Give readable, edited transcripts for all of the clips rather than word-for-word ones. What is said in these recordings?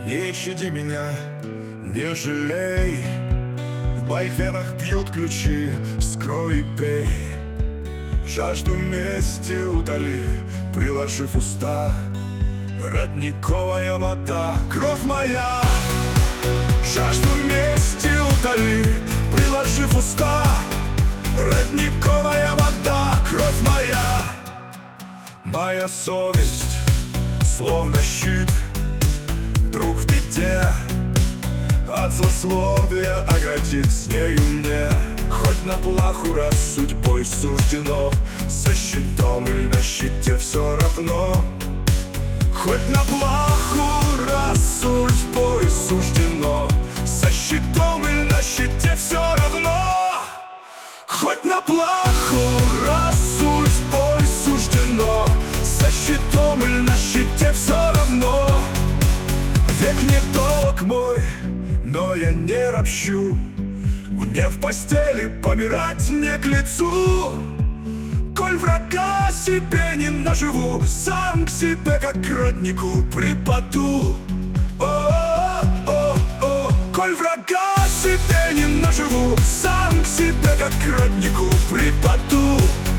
Не щади меня, не жалей. В моих венах бьют ключи, скрой и пей. Жажду мести утоли, приложив уста. Родниковая вода, кровь моя. Жажду мести утоли, приложив уста. Родниковая вода, кровь моя. Моя совесть, словно щит, друг в беде, от злословия оградит с нею мне. Хоть на плаху раз судьбой суждено, со щитом или на щите все равно. Хоть на плаху раз судьбой суждено, со щитом или на щите все равно. Хоть на плаху раз судьбой суждено, со щитом или на щите все равно. Век недолг мой, но я не ропщу. Мне в постели помирать не к лицу. Коль врага себе не наживу, сам к себе как к роднику припаду. О-о-о-о. Коль врага себе не наживу, сам к себе как к роднику припаду.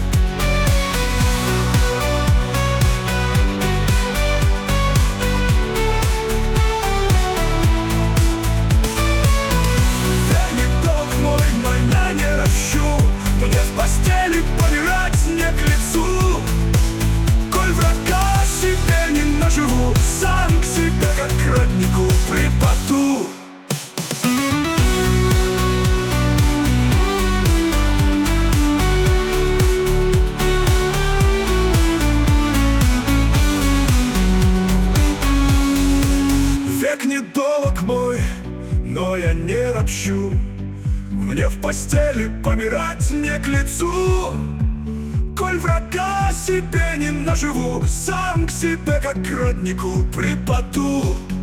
Мне в постели помирать не к лицу. Коль врага себе не наживу, сам к себе как к роднику припаду. Век недолг мой, но я не ропщу. Мне в постели помирать не к лицу. Коль врага себе не наживу, сам к себе как к роднику припаду.